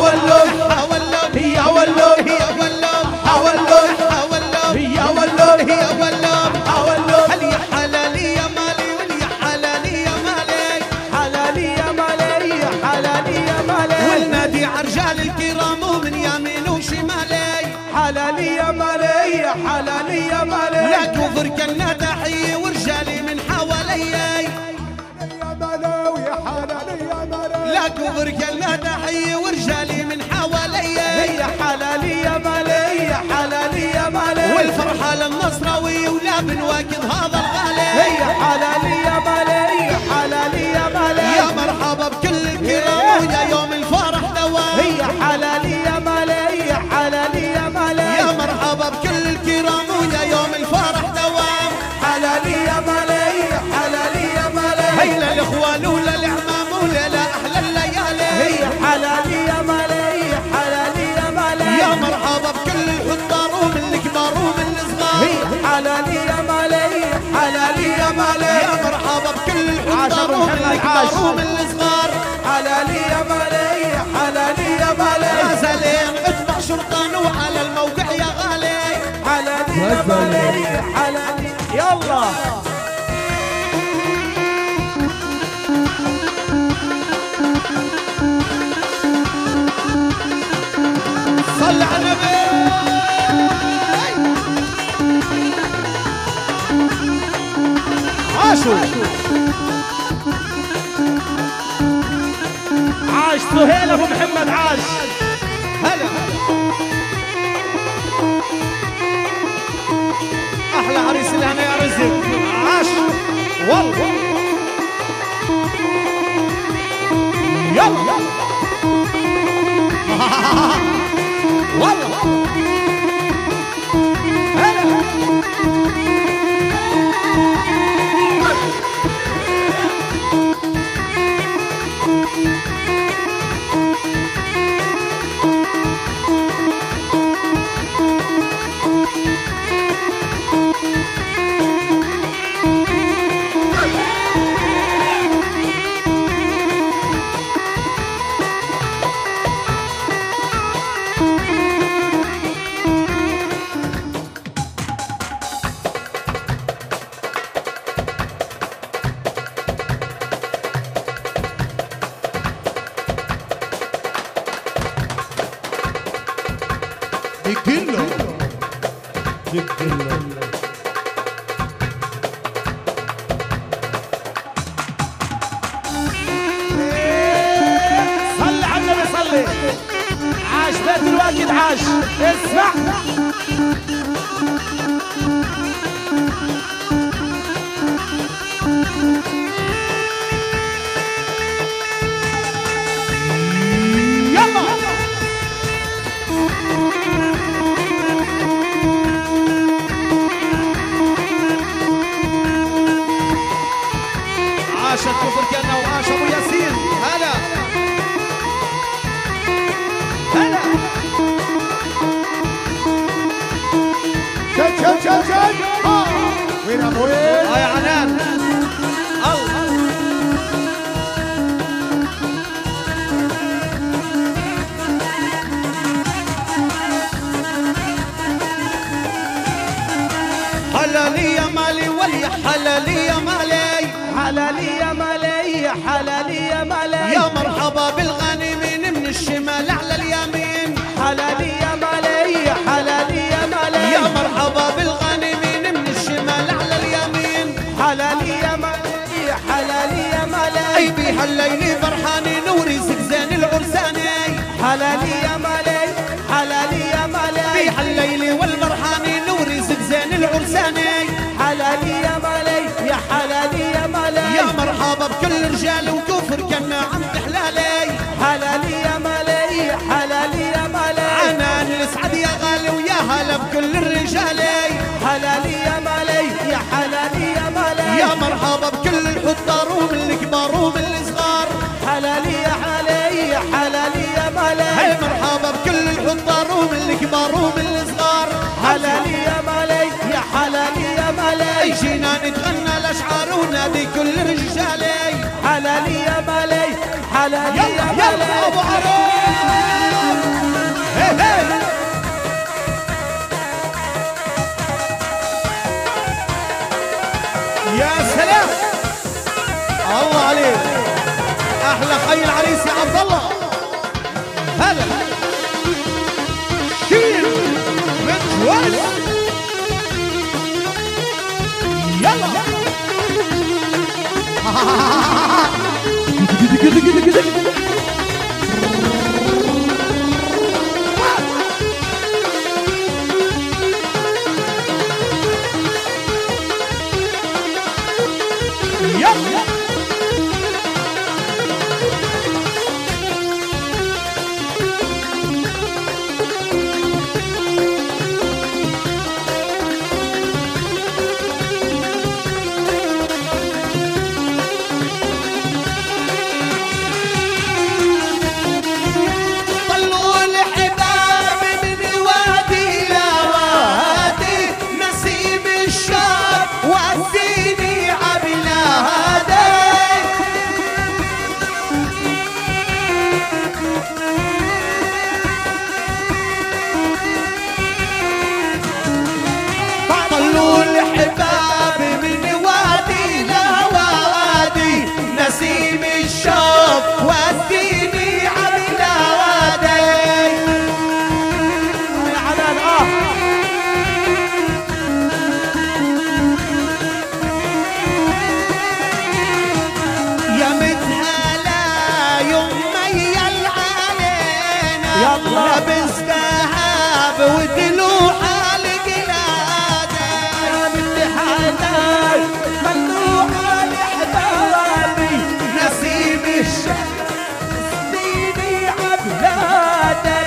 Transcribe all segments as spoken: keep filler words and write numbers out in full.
ولو يا ولو يا ولو يا ولو ولو يا ولو يا ولو هل يا حلالي يا مالي واليا حلالي يا مالي حلالي يا مالي حلالي يا مالي والنادي عرجال الكرام ومن يمين وشمالي حلالي يا مالي حلالي يا مالي لا كفر كنا تحيي ورجالي من حوالي يا مالي يا حلالي يا مالي لا كفر كنا تحيي ورجالي من حوالي يا حلالي يا مالي يا حلالي يا مالي والفرحة للنصراوي ولا بنواكب هذا الغالي يا حلالي يا مالي يا حلالي يا مالي يا مرحبا بكل الكرام ويا يوم الفرح دوام يا حلالي يا مالي يا حلالي يا مالي يا مرحبا بكل الكرام ويا يوم الفرح دوام حلالي يا مالي يا حلالي يا مالي هيلا الاخوان ولا العمام ولا لا احلى الليالي هي حلالي يا مالي يا حلالي يا مالي يا مرحبا بكل الحضار ومن الكبار ومن الصغار هي حلالي يا مالي يا حلالي يا مالي يا مرحبا بكل الحضار ومن الكبار ومن الصغار حلالي يا مالي يا حلالي يا مالي يا سلام اتبع شرطان وعلى الموقع يا غالي حلالي يا مالي يا حلالي يلا صل على النبي عاشوا عاش سهيل ابو محمد عاش هلا احلى عريس الهنا يا رزق عاش والله يلا والله هلا كله صلي على النبي صلي عاش بيت الواجد عاش اسمع يلا عاش الكفر كنا وعاش ابو ياسين هلا هلا شد شد شد شد وين ابوي هاي عنان الله حلالي يا مالي ولي حلالي يا مالي حلالي يا مالي يا حلالي يا مالي يا مرحبا بالغانمين من الشمال على اليمين حلالي يا مالي يا حلالي يا مالي يا مرحبا بالغانمين من الشمال على اليمين حلالي يا مالي يا حلالي يا مالي اي بيها الليل فرحاني نوري زكزان العرساني حلالي يا مالي حلالي يا مالي بيها الليل والفرحاني نوري زكزان العرساني حلالي يا مالي يا حلالي يا مالي يا مرحبا بكل رجال وكفر كنا عم تحلالي حلالي يا مالي يا حلالي يا مالي عنان الاسعد يا غالي ويا هلا بكل الرجال حلالي يا مالي يا حلالي يا مالي يا مرحبا بكل الحضار ومن الكبار ومن الصغار حلالي يا حلالي يا حلالي يا مالي هي مرحبا بكل الحضار ومن الكبار ومن الصغار حلالي يا مالي يا حلالي يا مالي جينا نتغنى الاشعار ونادي كل رجالي حلالي يا مالي حلالي يا يلا يلا مالي ابو عروس يا سلام الله عليك احلى خي العريس يا عبد الله هلا شيل متولي يلا كده كده كده كده لابس ذهب ودلوع القلادة يا بنت حلال ممنوع الاحبابي نسيم الشمس ديني عبلادة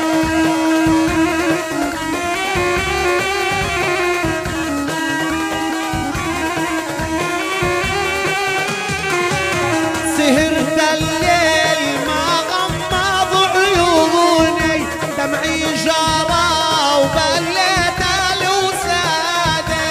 سهرت الليل ما غمض عيوني دمعي جرى وبليت الوسادي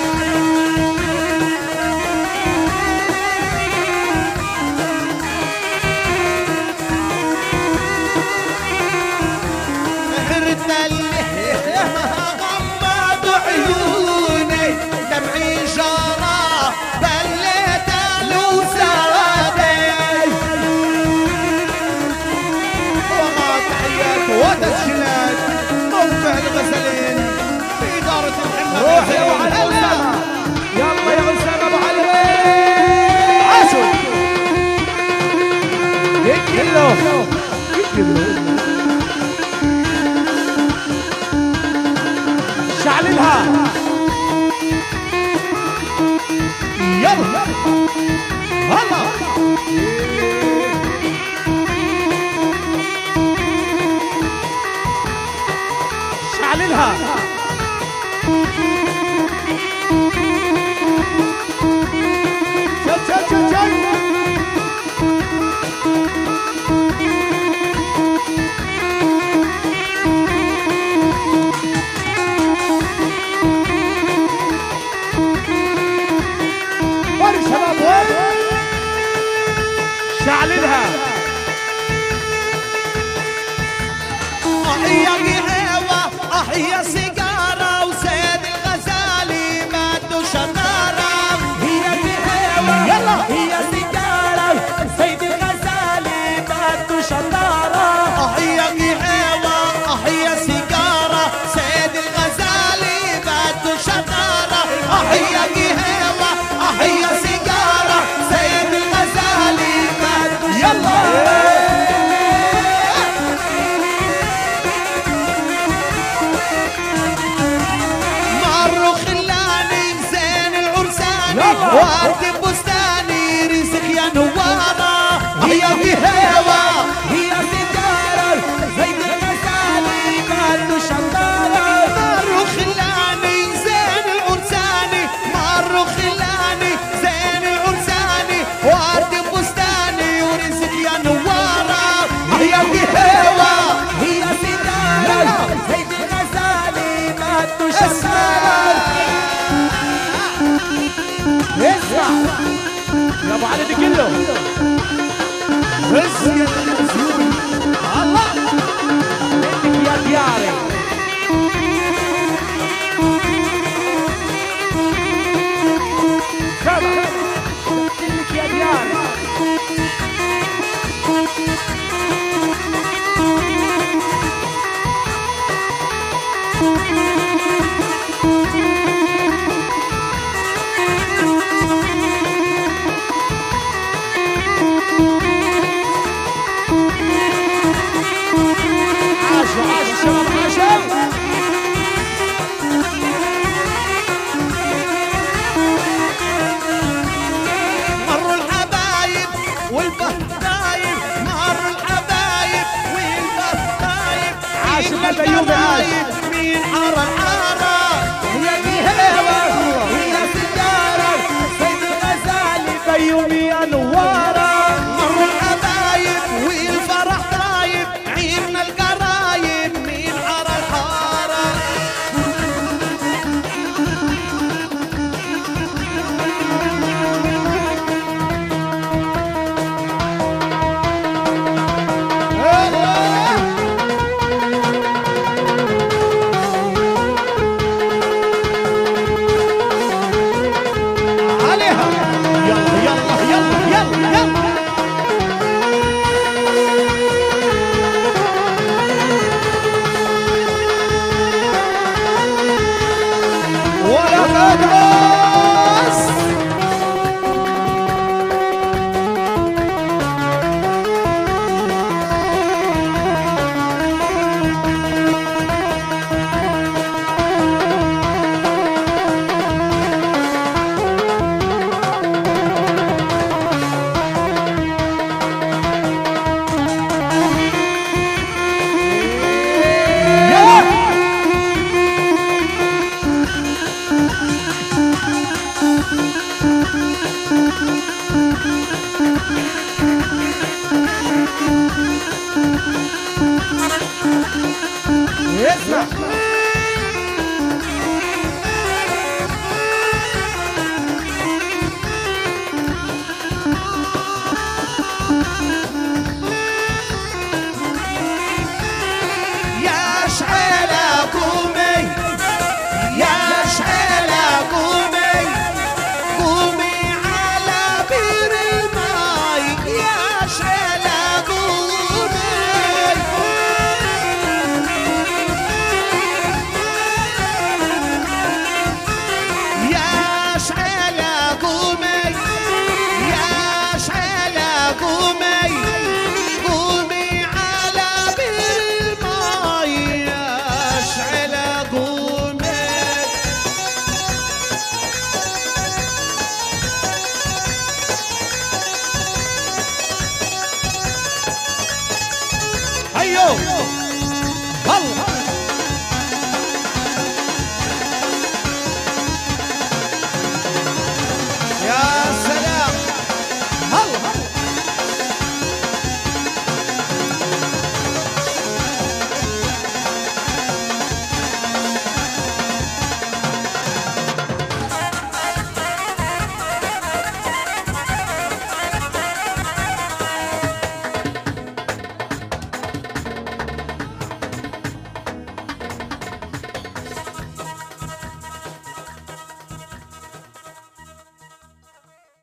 سهرت الليل ما غمض عيوني دمعي جرى بليت الوسادي وتسجيلات موقع الغزلين في إدارة محمد روح يا ابو علي اسامه يلا يا اسامه ابو علي عاشوا هيك كله هيك كله شعللها يلا هلا شعللها شل شل شل شل وين شباب وين شعللها يا قهوة اه يا سيجارة وسيد الغزالي مادوا شطارة هي قهوة يلا هي سيجارة سيد الغزالي مادوا شطارة اه يا قهوة اه يا سيجارة سيد الغزالي مادوا شطارة اه يا قهوة اه يا سيجارة سيد الغزالي مادوا يلا وقت بستاني رزق يا نوارة هي قهوة هي سيجارة زيد الغزالي مادوا شطارة مروا خلاني زين العرساني مروا خلاني زين العرساني وقت بستاني ورزق يا نوارة هي قهوة هي سيجارة زيد الغزالي مادوا شطارة اسمع يا ابو علي دي كله بس يا الزيون الله بدك يا دياري. سبع لك يا دياري. عاشوا عاشوا شباب عاشوا. مروا الحبايب والبهتايب، مروا الحبايب والبهتايب، عاش البيومي عاش. مين حارة الحارة هي دي هوا ويا سيارة سيد الغزالي بيومي انوارة. مروا الحبايب والفرح طايب، عيبنا القرايب مين حارة الحارة. عليها يلا يلا يلا يلا يلا. ولقد عاش. اسمع يا شعيلة قومي، يا شعيلة قومي، قومي على بير الماي، يا شعيلة قومي. يا شعيلة